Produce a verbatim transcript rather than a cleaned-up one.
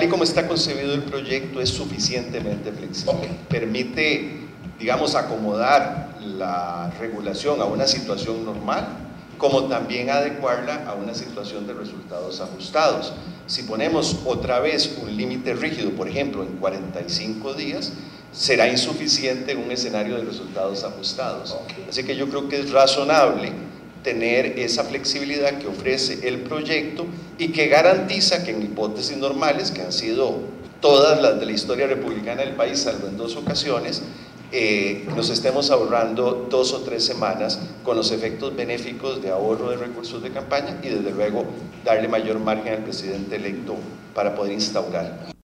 tal y como está concebido el proyecto, es suficientemente flexible. Okay. Permite, digamos, acomodar la regulación a una situación normal, como también adecuarla a una situación de resultados ajustados. Si ponemos otra vez un límite rígido, por ejemplo, en cuarenta y cinco días, será insuficiente en un escenario de resultados ajustados. Okay. Así que yo creo que es razonable tener esa flexibilidad que ofrece el proyecto y que garantiza que en hipótesis normales, que han sido todas las de la historia republicana del país, salvo en dos ocasiones, eh, nos estemos ahorrando dos o tres semanas con los efectos benéficos de ahorro de recursos de campaña y desde luego darle mayor margen al presidente electo para poder instaurar.